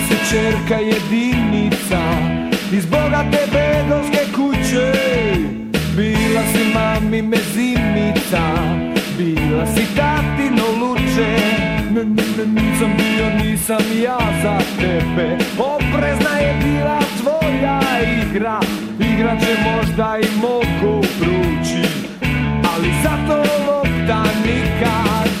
si ćerka jedinica iz bogate begovske kuće. Bila si mami mezimica, bila si tatino luče. Nisam bio, nisam ja za tebe. Oprezna je bila tvoja igra. Igra će možda i mogu prući, ali zato lopta nikad.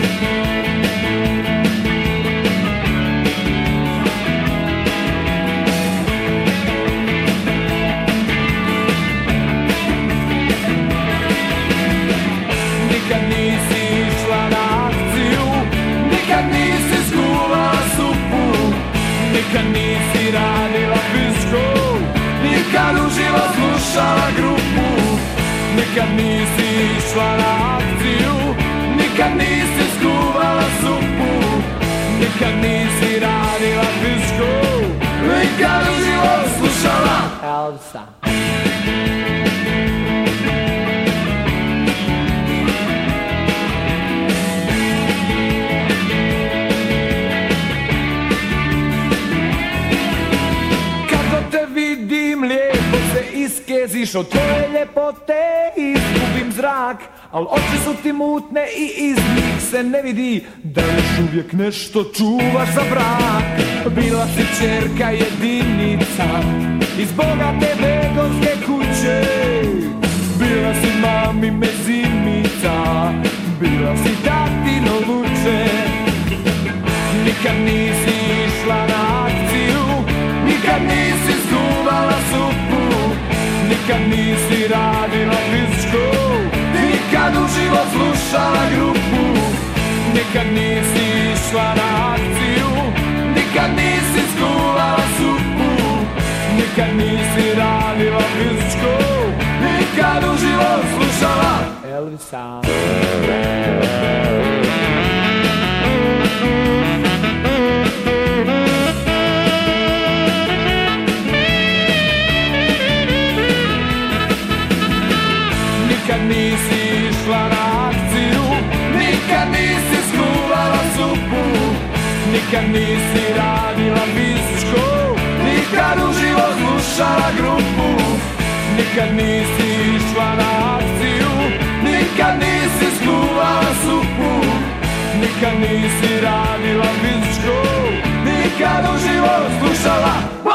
Nikad nisi išla na akciju, nikad nisi skuvala supu, nikad nisi radila fizičku, nikad uživo slušala grupu. Nikad nisi išla na akciju, nikad nisi skuvala supu, nikad nisi radila fizičku, nikad uživo slušala Elvisa. Vidim lijepo se iskeziš od tvoje ljepote, izgubim zrak, al oči su ti mutne i iz njih se ne vidi da još uvijek nešto čuvaš za brak. Bila si ćerka jedinica iz bogate begovske kuće. Bila si mami mezimica, bila si tatino luče. Nikad nisi išla na akciju, nikad nisi skuvala supu, nikad nisi radila fizičku, nikad uživo slušala grupu. Nikad nisi išla na akciju, nikad nisi skuvala supu, nikad nisi radila fizičku, nikad uživo slušala Elvisa. Nikad nisi išla na akciju, nikad nisi skuvala supu, nikad nisi radila fizičku, nikad uživo slušala grupu. Nikad nisi išla na akciju, nikad nisi skuvala supu, nikad nisi radila fizičku, nikad uživo slušala